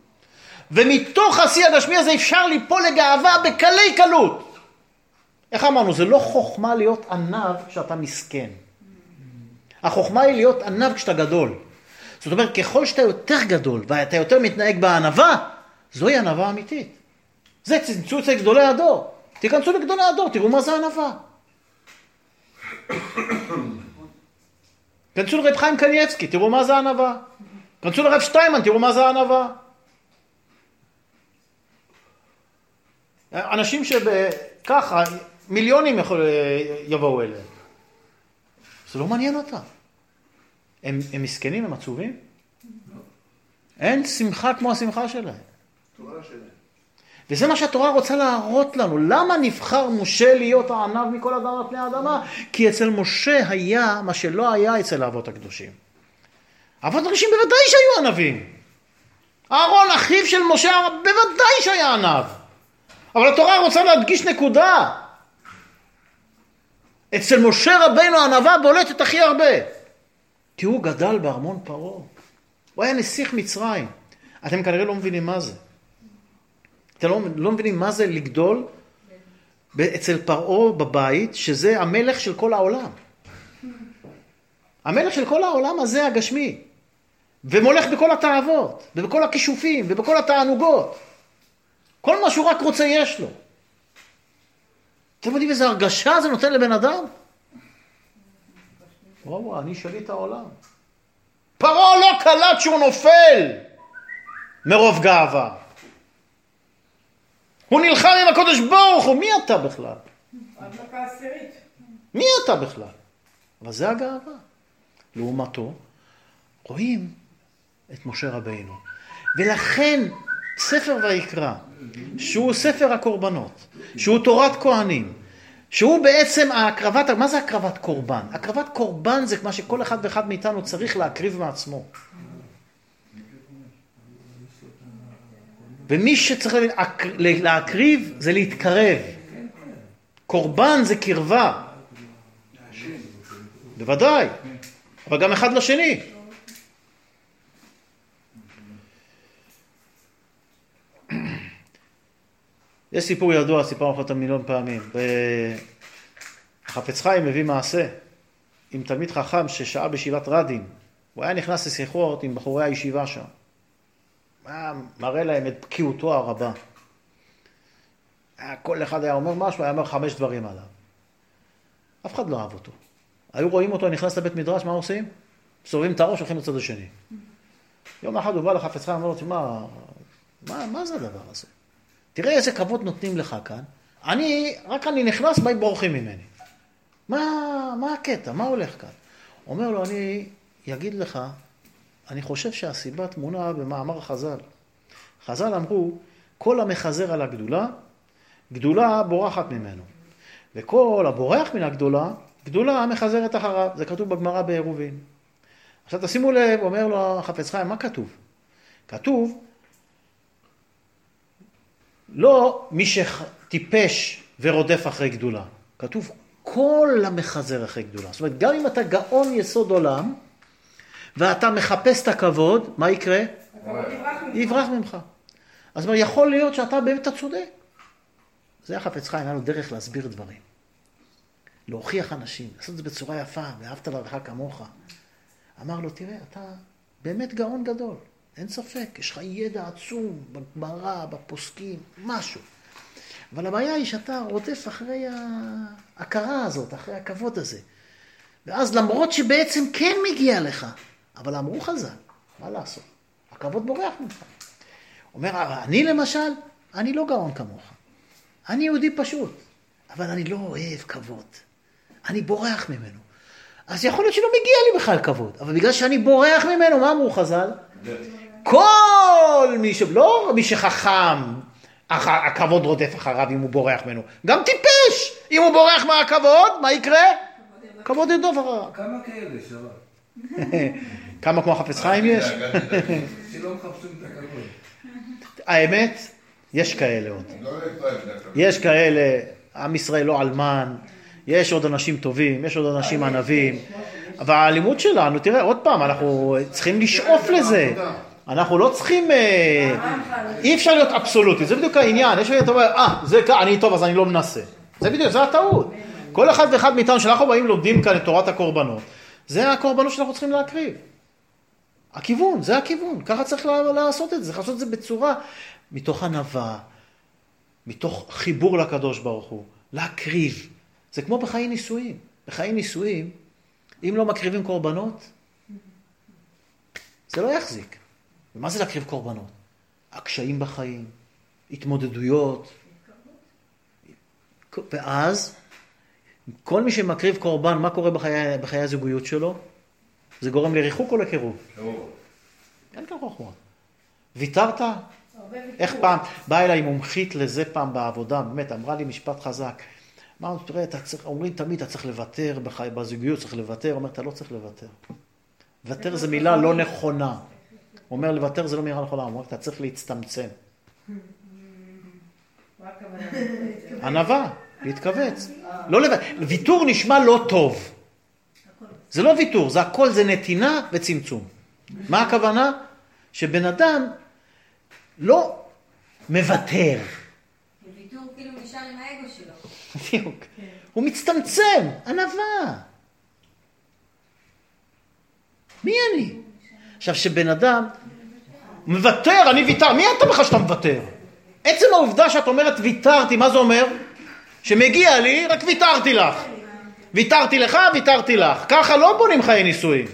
[SPEAKER 1] ומתוך השיא הגשמי הזה אפשר ליפול לגאווה בקלי קלות. איך אמרנו? זה לא חוכמה להיות ענב כשאתה מסכן. החוכמה היא להיות ענב כשאתה גדול. זאת אומרת, ככל שאתה יותר גדול ואתה יותר מתנהג בענבה, זוהי ענבה אמיתית. זה צמצו אצל גדולי הדור. תיכנסו לגדולי הדור, תראו מה זה ענבה. כנסו לרב חיים קניאצקי, תראו מה זה ענבה. כנסו לרב שטיימן, תראו מה זה ענבה. אנשים שככה, מיליונים יבואו אליהם. זה לא מעניין אותם. הם, הם מסכנים, הם עצובים? אין שמחה כמו השמחה שלהם. וזה מה שהתורה רוצה להראות לנו. למה נבחר משה להיות הענב מכל אדם על פני האדמה? כי אצל משה היה מה שלא היה אצל האבות הקדושים. האבות הקדושים בוודאי שהיו ענבים. אהרון, אחיו של משה, בוודאי שהיה ענב. אבל התורה רוצה להדגיש נקודה. אצל משה רבינו הענבה בולטת הכי הרבה. כי הוא גדל בארמון פרעה. הוא היה נסיך מצרים. אתם כנראה לא מבינים מה זה. אתם לא, לא מבינים מה זה לגדול אצל פרעה בבית, שזה המלך של כל העולם. המלך של כל העולם הזה הגשמי. ומולך בכל התאוות, ובכל הכישופים, ובכל התענוגות. כל מה שהוא רק רוצה יש לו. אתם יודעים איזו הרגשה זה נותן לבן אדם? וואו, אני שליט העולם. פרעה לא קלט שהוא נופל מרוב גאווה. הוא נלחם עם הקודש ברוך הוא. מי אתה בכלל?
[SPEAKER 3] הדלקה עשירית.
[SPEAKER 1] מי אתה בכלל? אבל זה הגאווה. לעומתו, רואים את משה רבינו. ולכן ספר ויקרא, שהוא ספר הקורבנות, שהוא תורת כהנים, שהוא בעצם ההקרבת, מה זה הקרבת קורבן? הקרבת קורבן זה מה שכל אחד ואחד מאיתנו צריך להקריב מעצמו. ומי שצריך להקריב זה להתקרב. קורבן זה קרבה. בוודאי. אבל גם אחד לשני. יש סיפור ידוע, סיפרנו אותו מיליון פעמים. החפץ חיים מביא מעשה עם תלמיד חכם ששעה בישיבת רדין. הוא היה נכנס לשיחות עם בחורי הישיבה שם. היה מראה להם את בקיאותו הרבה. כל אחד היה אומר משהו, היה אומר חמש דברים עליו. אף אחד לא אהב אותו. היו רואים אותו, נכנס לבית מדרש, מה עושים? סובבים את הראש, הולכים לצד השני. יום אחד הוא בא לחפץ חיים, אמר לו, מה, מה, מה זה הדבר הזה? תראה איזה כבוד נותנים לך כאן. אני, רק אני נכנס, מה בורחים ממני? מה, מה הקטע? מה הולך כאן? אומר לו, אני אגיד לך, אני חושב שהסיבה תמונה במאמר חז"ל. חז"ל אמרו, כל המחזר על הגדולה, גדולה בורחת ממנו. וכל הבורח מן הגדולה, גדולה מחזרת אחריו. זה כתוב בגמרא בעירובין. עכשיו תשימו לב, אומר לו החפץ חיים, מה כתוב? כתוב, לא מי שטיפש ורודף אחרי גדולה. כתוב, כל המחזר אחרי גדולה. זאת אומרת, גם אם אתה גאון יסוד עולם, ואתה מחפש את הכבוד, מה יקרה? יברח ממך. אז אומר, יכול להיות שאתה באמת צודק. זה החפץ חיים, היה לו דרך להסביר דברים. להוכיח אנשים, לעשות את זה בצורה יפה, ואהבת לרעך כמוך. אמר לו, תראה, אתה באמת גאון גדול. אין ספק, יש לך ידע עצום בגמרא, בפוסקים, משהו. אבל הבעיה היא שאתה רודף אחרי ההכרה הזאת, אחרי הכבוד הזה. ואז למרות שבעצם כן מגיע לך, אבל אמרו חז"ל, מה לעשות? הכבוד בורח ממך. אומר, אני למשל, אני לא גאון כמוך. אני יהודי פשוט, אבל אני לא אוהב כבוד. אני בורח ממנו. אז יכול להיות שלא מגיע לי בכלל כבוד, אבל בגלל שאני בורח ממנו, מה אמרו חז"ל? כל מי ש... לא מי שחכם, הכבוד רודף אחריו אם הוא בורח ממנו. גם טיפש, אם הוא בורח מהכבוד, מה יקרה? כבוד ירדוף אחריו.
[SPEAKER 2] כמה כאלה שבת?
[SPEAKER 1] כמה כמו החפץ חיים יש?
[SPEAKER 2] שלא מחפשים את הכבוד.
[SPEAKER 1] האמת, יש כאלה עוד. יש כאלה, עם ישראל לא אלמן, יש עוד אנשים טובים, יש עוד אנשים ענבים, אבל האלימות שלנו, תראה, עוד פעם, אנחנו צריכים לשאוף לזה. אנחנו לא צריכים, אי אפשר להיות אבסולוטי, זה בדיוק העניין. יש לי, אתה אומר, אה, אני טוב, אז אני לא מנסה. זה בדיוק, זה הטעות. כל אחד ואחד מאיתנו, שאנחנו באים לומדים כאן את תורת הקורבנות, זה הקורבנות שאנחנו צריכים להקריב. הכיוון, זה הכיוון. ככה צריך לעשות את זה. צריך לעשות את זה בצורה, מתוך ענווה, מתוך חיבור לקדוש ברוך הוא, להקריב. זה כמו בחיי נישואים. בחיי נישואים, אם לא מקריבים קורבנות, זה לא יחזיק. ומה זה להקריב קורבנות? הקשיים בחיים, התמודדויות. ואז, כל מי שמקריב קורבן, מה קורה בחיי, בחיי הזוגיות שלו? זה גורם לריחוק או לקירוב? לא. אין כאן חוכמה. ויתרת? איך פעם, באה אליי מומחית לזה פעם בעבודה, באמת, אמרה לי משפט חזק. אמרנו, תראה, אתה צריך, אומרים תמיד, אתה צריך לוותר, בחיי, בזוגיות צריך לוותר. אומר, אתה לא צריך לוותר. לוותר זה מילה לא נכונה. אומר, לוותר זה לא מילה נכונה. אומר, אתה צריך להצטמצם. ענווה, להתכווץ. לא לוותר. ויתור נשמע לא טוב. זה לא ויתור, זה הכל, זה נתינה וצמצום. מה הכוונה? שבן אדם לא מוותר.
[SPEAKER 7] ויתור כאילו נשאר עם האגו שלו.
[SPEAKER 1] בדיוק. הוא מצטמצם, ענווה. מי אני? עכשיו, שבן אדם מוותר, אני ויתר, מי אתה בכלל שאתה מוותר? עצם העובדה שאת אומרת ויתרתי, מה זה אומר? שמגיע לי, רק ויתרתי לך. ויתרתי לך, ויתרתי לך. ככה לא בונים חיי נישואים.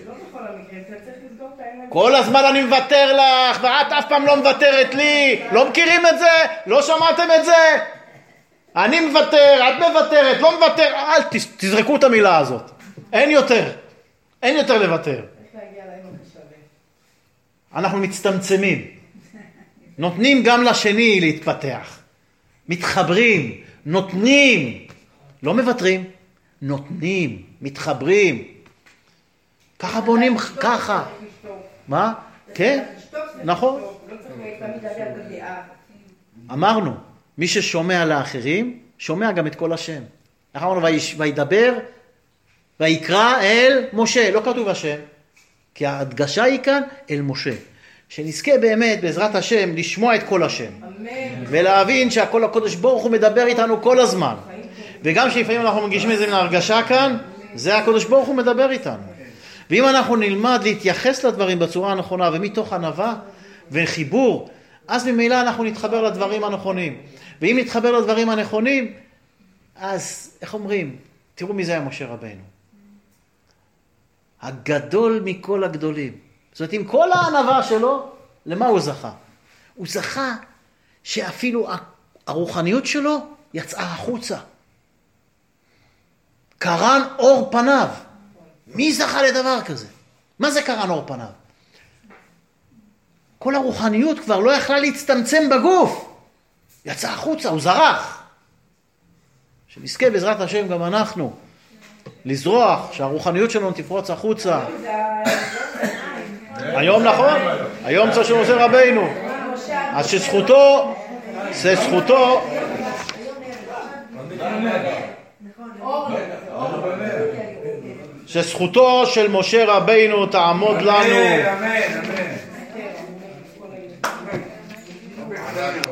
[SPEAKER 1] כל הזמן אני מוותר לך, ואת אף פעם לא מוותרת לי. לא מכירים את זה? לא שמעתם את זה? אני מוותר, את מוותרת, לא מוותר. אל תזרקו את המילה הזאת. אין יותר. אין יותר לוותר. אנחנו מצטמצמים. נותנים גם לשני להתפתח. מתחברים. נותנים. לא מוותרים. נותנים. מתחברים. ככה בונים, ככה. מה? כן? נכון. אמרנו, מי ששומע לאחרים, שומע גם את כל השם. אמרנו, וידבר, ויקרא אל משה. לא כתוב השם, כי ההדגשה היא כאן אל משה. שנזכה באמת, בעזרת השם, לשמוע את כל השם. ולהבין שהכל הקודש ברוך הוא מדבר איתנו כל הזמן. וגם שלפעמים אנחנו מגישים איזה מן ההרגשה כאן, זה הקודש ברוך הוא מדבר איתנו. ואם אנחנו נלמד להתייחס לדברים בצורה הנכונה ומתוך ענווה וחיבור, אז ממילא אנחנו נתחבר לדברים הנכונים. ואם נתחבר לדברים הנכונים, אז איך אומרים? תראו מי זה היה משה רבנו. הגדול מכל הגדולים. זאת אומרת, עם כל הענווה שלו, למה הוא זכה? הוא זכה שאפילו הרוחניות שלו יצאה החוצה. קרן אור פניו. מי זכה לדבר כזה? מה זה קרן אור פניו? כל הרוחניות כבר לא יכלה להצטמצם בגוף. יצא החוצה, הוא זרח. שנזכה בעזרת השם גם אנחנו לזרוח, שהרוחניות שלנו תפרוץ החוצה. היום נכון? היום זה של משה רבינו. אז שזכותו, זה זכותו. שזכותו של משה רבינו תעמוד לנו.
[SPEAKER 2] אמן, אמן, אמן.